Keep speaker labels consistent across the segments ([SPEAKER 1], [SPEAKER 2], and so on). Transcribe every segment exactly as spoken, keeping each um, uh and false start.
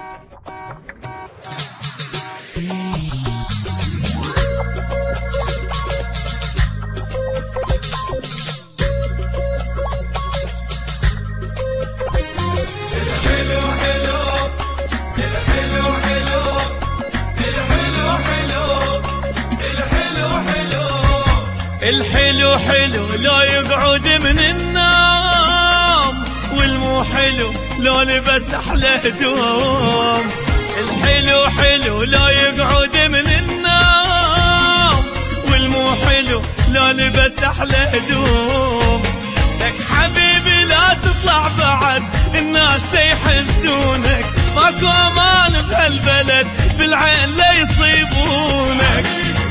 [SPEAKER 1] الحلو حلو لو يقعد من النوم، والمو حلو لو لبس احلى هدوم. الحلو حلو لو يقعد من النوم، والمو حلو لو لبس احلى هدوم. لك حبيبي لا تطلع بعد الناس يحسدونك، ماكو امان بهالبلد بالعين لا يصيبونك.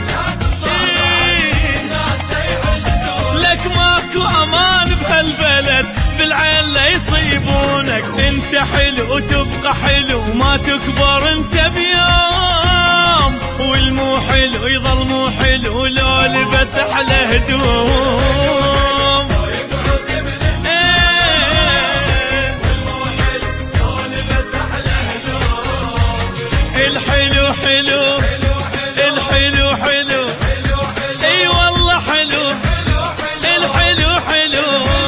[SPEAKER 1] لك ماكو امان بهالبلد بالعين لا يصيبونك. انت حلو وتبقى حلو ما تكبر انت بيوم، والمو حلو يظل مو حلو لو لبس احلى هدوم. الحلو حلو الحلو حلو اي والله حلو الحلو حلو.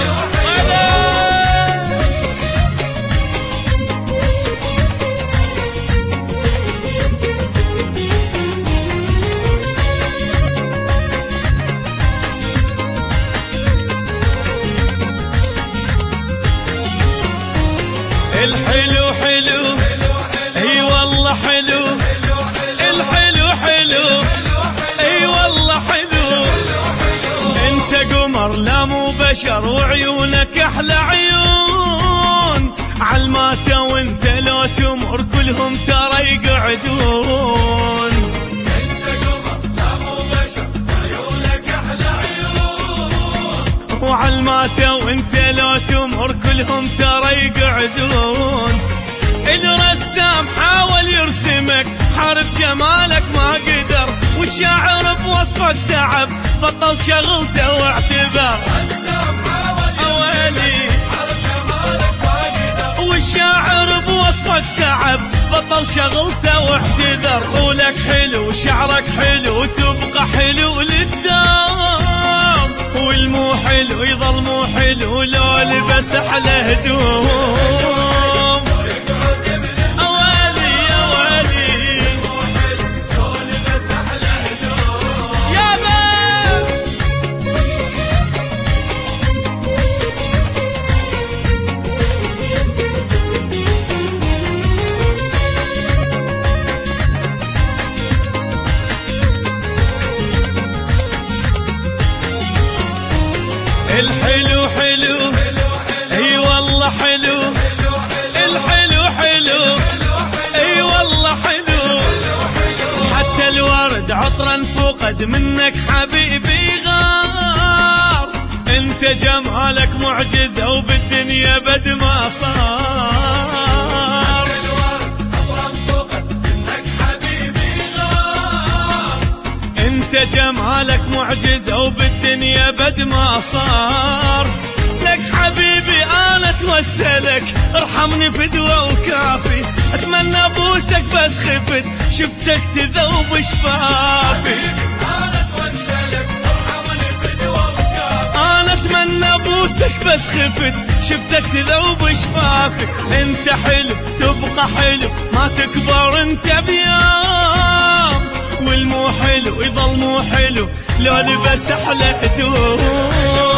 [SPEAKER 1] الحلو حلو اي والله حلو الحلو حلو اي والله حلو. انت قمر لا مو بشر وعيونك احلى عيون، عالماته وانت لو تمر كلهم ترى يقعدون. انت قمر لا مو بشر وعيونك احلى عيون، وعالماته وانت لو تمر كلهم ترى يقعدون. الرسام حاول يرسمك حارب جمالك ما قدر، والشاعر بوصفك تعب بطل شغلته واعتذر. الرسام حاول يرسمك حارب جمالك ما قدر، والشاعر بوصفك تعب بطل شغلته واعتذر. قولك حلو شعرك حلو وتبقى حلو للدوم، والمو حلو يظل مو حلو لو لبس احلى هدوم. الحلو حلو اي والله حلو الحلو حلو اي والله حلو. حتى الورد عطرا فقد منك حبيبي غار، انت جمالك معجزة وبالدنيا بد ما صار. الورد عطرا فقد منك حبيبي غار، انت جمالك معجزة وبالدنيا بد ما صار. لك حبيبي انا اتوسلك ارحمني فدوة وكافي، اتمنى ابوسك بس خفت شفتك تذوب شفافي. انا اتوسلك ارحمني فدوة وكافي، انا اتمنى ابوسك بس خفت شفتك تذوب شفافي. انت حلو تبقى حلو ما تكبر انت بيوم، والمو حلو يظل مو حلو لو لبس احلى هدوم.